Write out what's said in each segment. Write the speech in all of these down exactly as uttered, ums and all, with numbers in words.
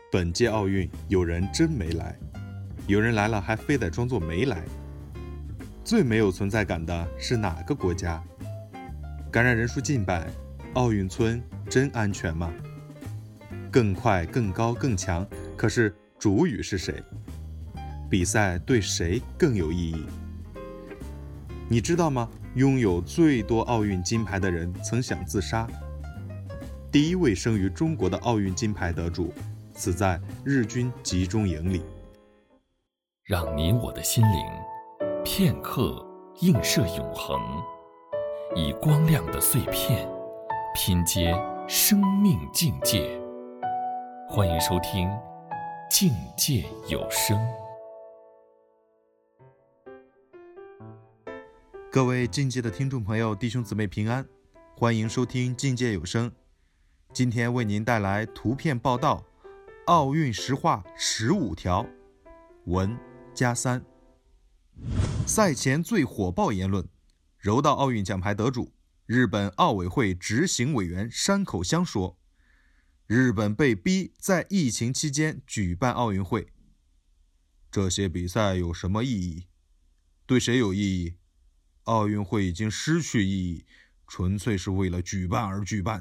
本届奥运有人真没来，有人来了还非得装作没来。最没有存在感的是哪个国家？感染人数近百，奥运村真安全吗？更快、更高、更强，可是主语是谁？比赛对谁更有意义？你知道吗？拥有最多奥运金牌的人曾想自杀。第一位生于中国的奥运金牌得主，死在日军集中营里。 让你我的心灵片刻映射永恒，以光亮的碎片拼接生命境界。欢迎收听境界有声。 各位境界的听众朋友、弟兄姊妹平安，欢迎收听境界有声。今天为您带来图片报道：奥运实话十五条，文加三。赛前最火爆言论：柔道奥运奖牌得主、日本奥委会执行委员山口香说，日本被逼在疫情期间举办奥运会。这些比赛有什么意义？对谁有意义？奥运会已经失去意义，纯粹是为了举办而举办。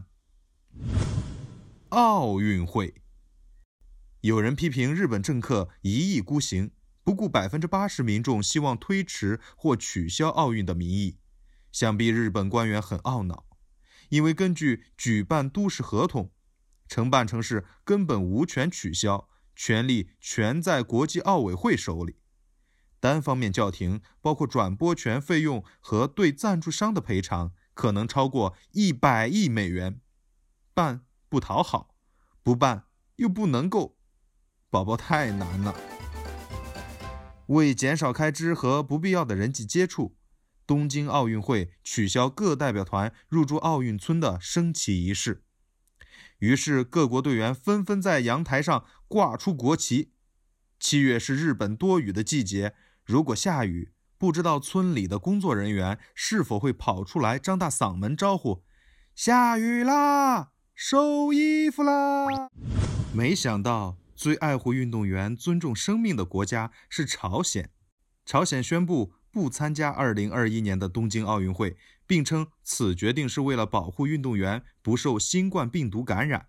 奥运会，有人批评日本政客一意孤行，不顾百分之八十民众希望推迟或取消奥运的民意。想必日本官员很懊恼，因为根据举办都市合同，承办城市根本无权取消，权力全在国际奥委会手里。单方面叫停，包括转播权费用和对赞助商的赔偿，可能超过一百亿美元。办不讨好，不办又不能够，宝宝太难了。为减少开支和不必要的人际接触，东京奥运会取消各代表团入住奥运村的升旗仪式。于是各国队员纷纷在阳台上挂出国旗。七月是日本多雨的季节，如果下雨，不知道村里的工作人员是否会跑出来张大嗓门招呼：下雨啦，收衣服啦。没想到最爱护运动员、尊重生命的国家是朝鲜。朝鲜宣布不参加二零二一年的东京奥运会，并称此决定是为了保护运动员不受新冠病毒感染。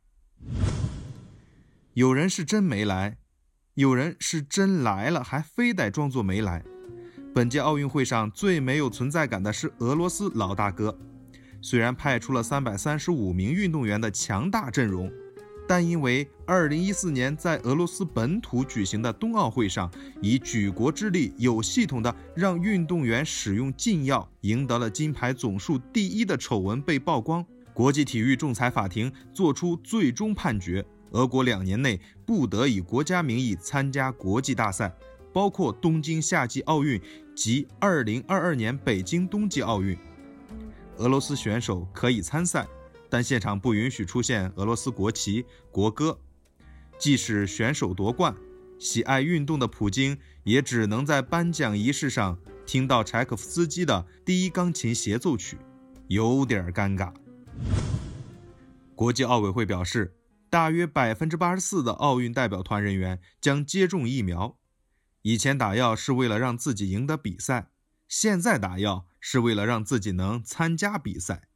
有人是真没来，有人是真来了还非得装作没来。本届奥运会上最没有存在感的是俄罗斯老大哥。虽然派出了三百三十五名运动员的强大阵容，但因为二零一四年在俄罗斯本土举行的冬奥会上，以举国之力有系统的让运动员使用禁药，赢得了金牌总数第一的丑闻被曝光。国际体育仲裁法庭作出最终判决，俄国两年内不得以国家名义参加国际大赛，包括东京夏季奥运及二零二二年北京冬季奥运。俄罗斯选手可以参赛，但现场不允许出现俄罗斯国旗、国歌。即使选手夺冠，喜爱运动的普京也只能在颁奖仪式上听到柴可夫斯基的第一钢琴协奏曲，有点尴尬。国际奥委会表示，大约 百分之八十四 的奥运代表团人员将接种疫苗。以前打药是为了让自己赢得比赛，现在打药是为了让自己能参加比赛。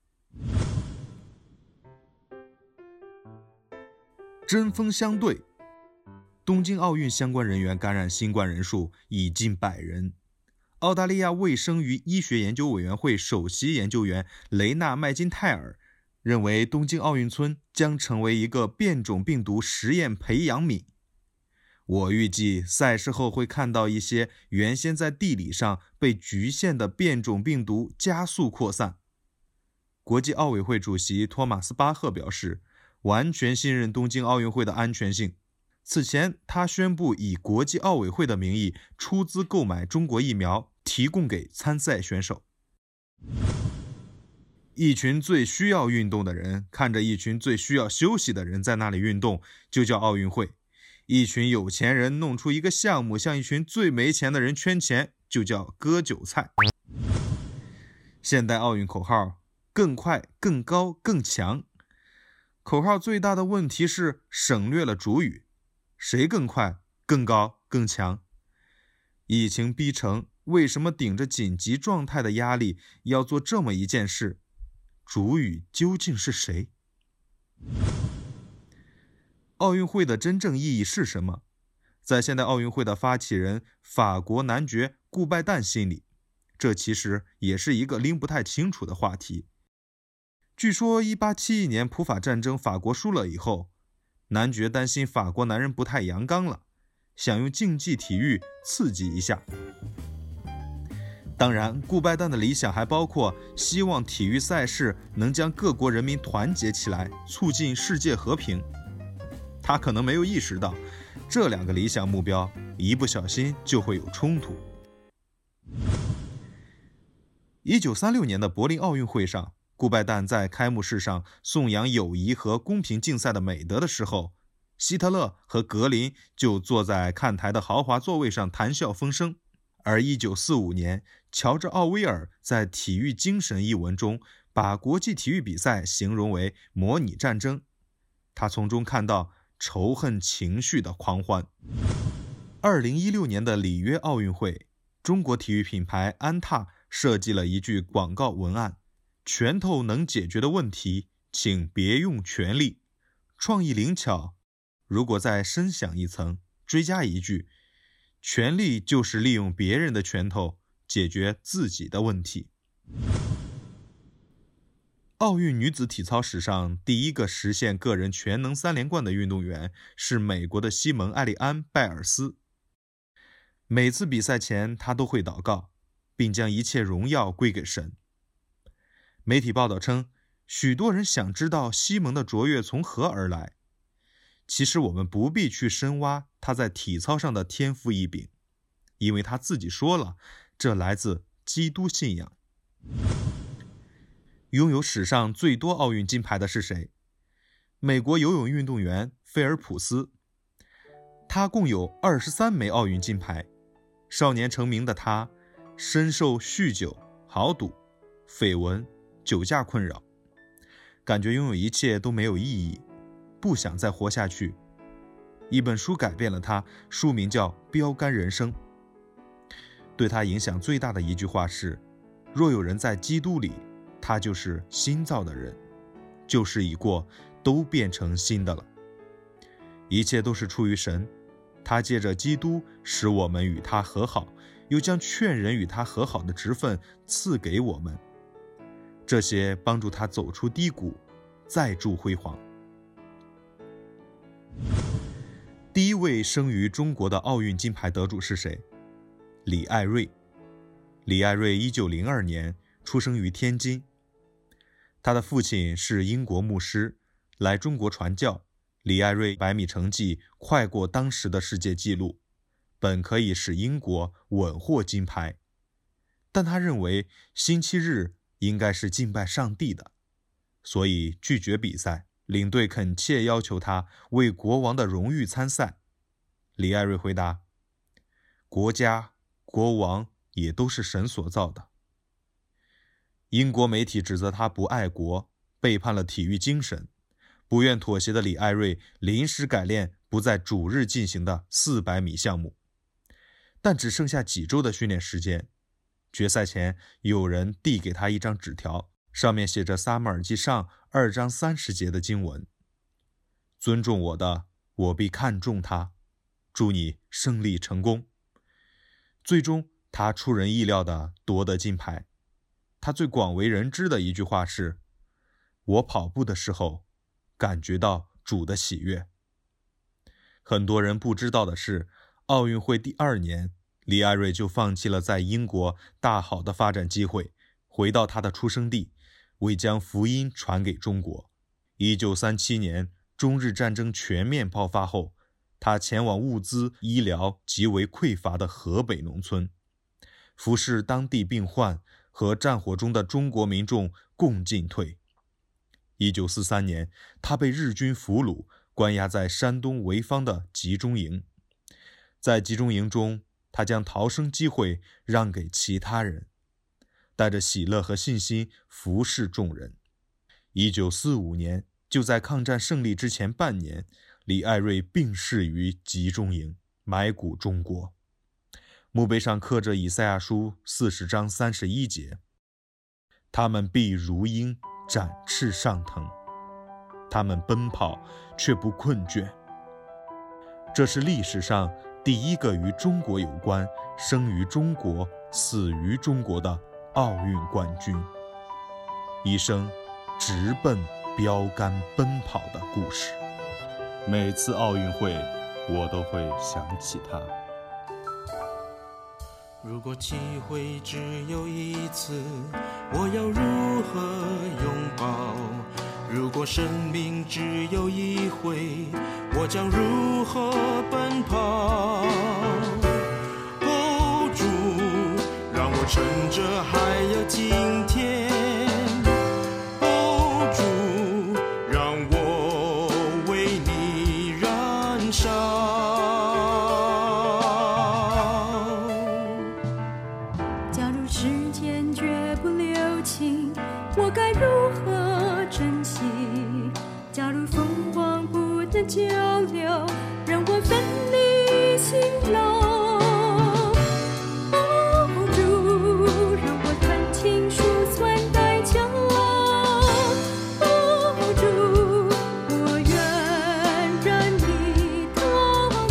针锋相对，东京奥运相关人员感染新冠人数已近百人。澳大利亚卫生与医学研究委员会首席研究员雷纳麦金泰尔认为，东京奥运村将成为一个变种病毒实验培养皿。我预计赛事后会看到一些原先在地理上被局限的变种病毒加速扩散。国际奥委会主席托马斯·巴赫表示，完全信任东京奥运会的安全性。此前，他宣布以国际奥委会的名义出资购买中国疫苗，提供给参赛选手。一群最需要运动的人看着一群最需要休息的人在那里运动，就叫奥运会。一群有钱人弄出一个项目向一群最没钱的人圈钱，就叫割韭菜。现代奥运口号：更快、更高、更强。口号最大的问题是省略了主语。 谁更快、更高、更强？疫情逼城，为什么顶着紧急状态的压力要做这么一件事？主语究竟是谁？奥运会的真正意义是什么？在现代奥运会的发起人法国男爵顾拜旦心里，这其实也是一个拎不太清楚的话题。据说一八七一年普法战争法国输了以后，男爵担心法国男人不太阳刚了，想用竞技体育刺激一下。当然，顾拜旦的理想还包括希望体育赛事能将各国人民团结起来，促进世界和平。他可能没有意识到，这两个理想目标一不小心就会有冲突。一九三六年的柏林奥运会上，顾拜旦在开幕式上颂扬友谊和公平竞赛的美德的时候，希特勒和格林就坐在看台的豪华座位上谈笑风生。而一九四五年，乔治·奥威尔在《体育精神》一文中把国际体育比赛形容为模拟战争，他从中看到仇恨情绪的狂欢。二零一六年的里约奥运会，中国体育品牌安踏设计了一句广告文案：拳头能解决的问题，请别用权力。创意灵巧，如果再深想一层，追加一句，权力就是利用别人的拳头解决自己的问题。奥运女子体操史上第一个实现个人全能三连冠的运动员是美国的西蒙·艾利安·拜尔斯。每次比赛前，她都会祷告，并将一切荣耀归给神。媒体报道称，许多人想知道西蒙的卓越从何而来。其实我们不必去深挖他在体操上的天赋异禀，因为他自己说了，这来自基督信仰。拥有史上最多奥运金牌的是谁？美国游泳运动员菲尔普斯，他共有二十三枚奥运金牌。少年成名的他，深受酗酒、豪赌、绯闻、酒驾困扰，感觉拥有一切都没有意义，不想再活下去。一本书改变了他，书名叫《标杆人生》。对他影响最大的一句话是：若有人在基督里，他就是新造的人，旧事已过，都变成新的了。一切都是出于神，他借着基督使我们与他和好，又将劝人与他和好的职分赐给我们，这些帮助他走出低谷，再铸辉煌。第一位生于中国的奥运金牌得主是谁？李艾瑞。李艾瑞一九零二年出生于天津，他的父亲是英国牧师，来中国传教。李艾瑞百米成绩快过当时的世界纪录，本可以使英国稳获金牌，但他认为星期日应该是敬拜上帝的，所以拒绝比赛。领队恳切要求他为国王的荣誉参赛。李艾瑞回答：国家、国王也都是神所造的。英国媒体指责他不爱国，背叛了体育精神。不愿妥协的李艾瑞临时改练不在主日进行的四百米项目，但只剩下几周的训练时间。决赛前，有人递给他一张纸条，上面写着撒母耳记上二章三十节的经文：尊重我的，我必看重他，祝你胜利成功。最终他出人意料地夺得金牌。他最广为人知的一句话是：我跑步的时候感觉到主的喜悦。很多人不知道的是，奥运会第二年，李艾瑞就放弃了在英国大好的发展机会，回到他的出生地，为将福音传给中国。一九三七年，中日战争全面爆发后，他前往物资医疗极为匮乏的河北农村，服侍当地病患和战火中的中国民众共进退。一九四三年，他被日军俘虏，关押在山东潍坊的集中营。在集中营中，他将逃生机会让给其他人，带着喜乐和信心服侍众人。一九四五年，就在抗战胜利之前半年， 李艾瑞病逝于集中营，埋骨中国。墓碑上刻着以赛亚书四十章三十一节：他们必如鹰展翅上腾，他们奔跑却不困倦。这是历史上第一个与中国有关、生于中国、死于中国的奥运冠军，一生直奔标杆奔跑的故事。每次奥运会，我都会想起他。 如果机会只有一次，我要如何拥抱？如果生命只有一回，我将如何奔跑？哦，主，让我趁着还有今天，哦，主，让我为你燃烧。 假如时间绝不留情，我该如何珍惜？假如风光不能久留，让我奋力行动。哦，主，让我看清数算代价。哦，主，我愿让你陶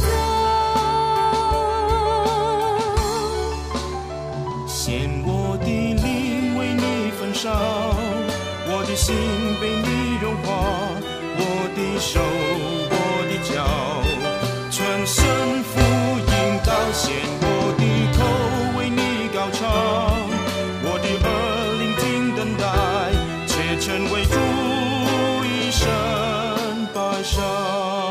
造。 献我的灵为你焚烧，我的心被你融化，我的手，我的脚，全身福音道，献我的口为你高唱，我的耳聆听等待，且成为主一生摆上。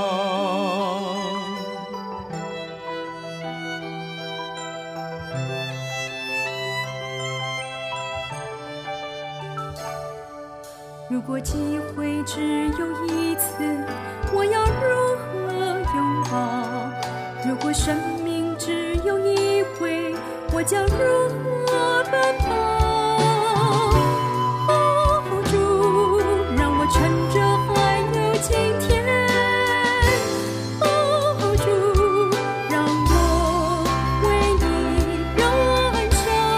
如果机会只有一次，我要如何拥抱？如果生命只有一回，我将如何奔跑？哦，主，让我趁着还有今天。哦，主，让我为你燃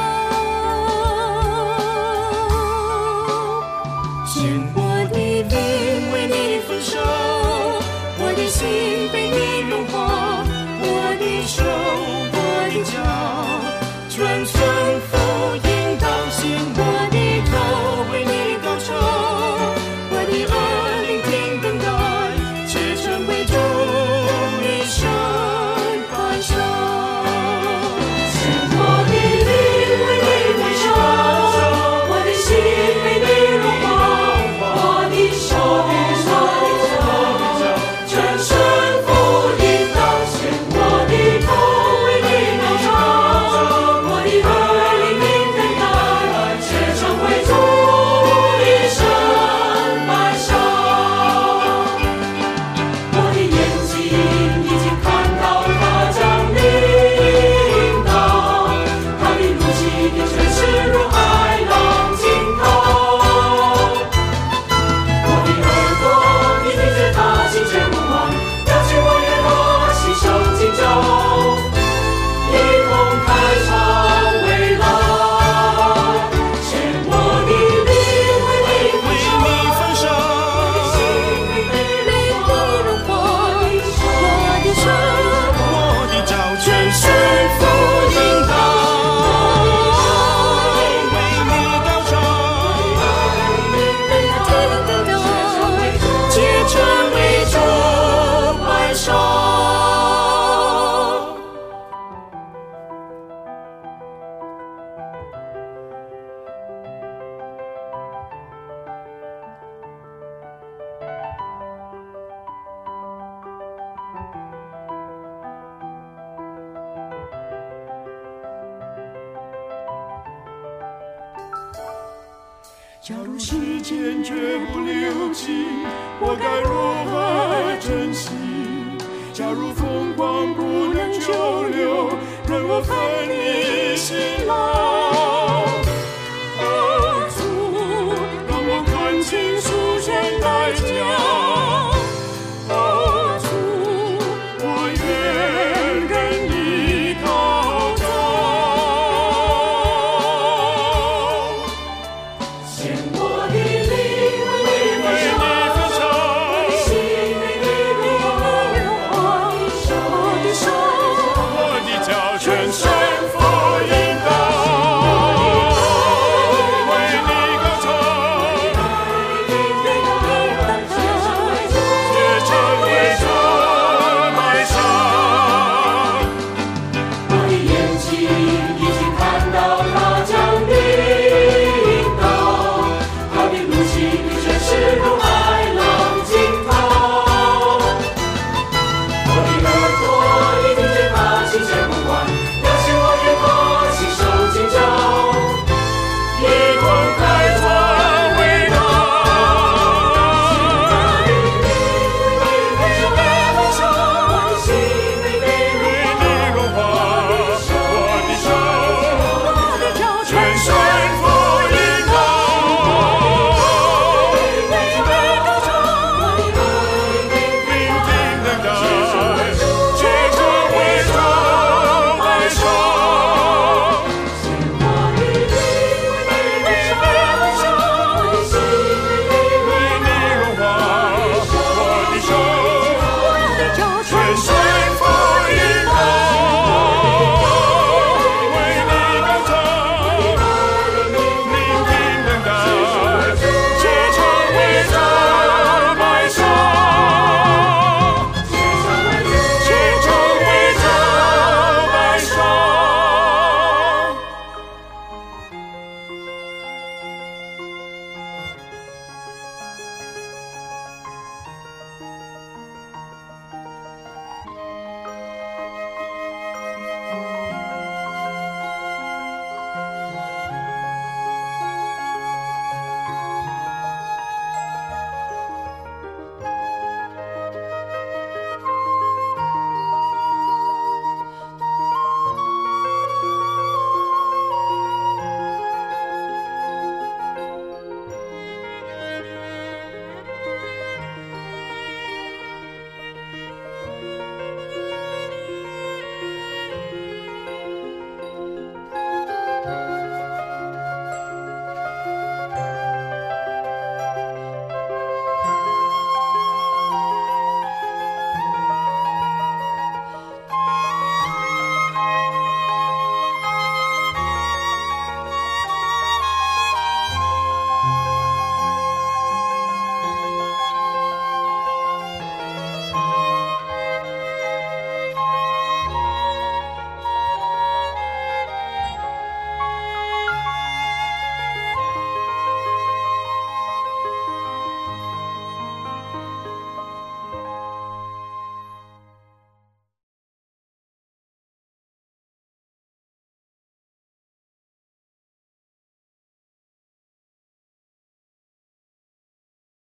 烧。 献我的灵为你焚烧，我的心被你融化，我的手，我的脚，全身福音道，献我的口为你高唱，我的耳聆听等待，且成为主一生摆上。献我的灵为你焚烧，我的心被你融化，我的手，我的脚，全身福音道，献我的口为你高唱，我的耳聆听等待，且成为主一生摆上。我的眼睛已经看到他将领导，他的怒气的权势如海浪惊涛。我的耳朵已听见他亲切呼唤，邀请我与他携手进酒，一同开创未来。献我的灵为你焚烧，我的心被你融化，我的手，我的脚，全身福音道，为你高唱，皆成为主摆上。假如时间绝不留情，我该如何珍惜？假如风光不能久留，任我飞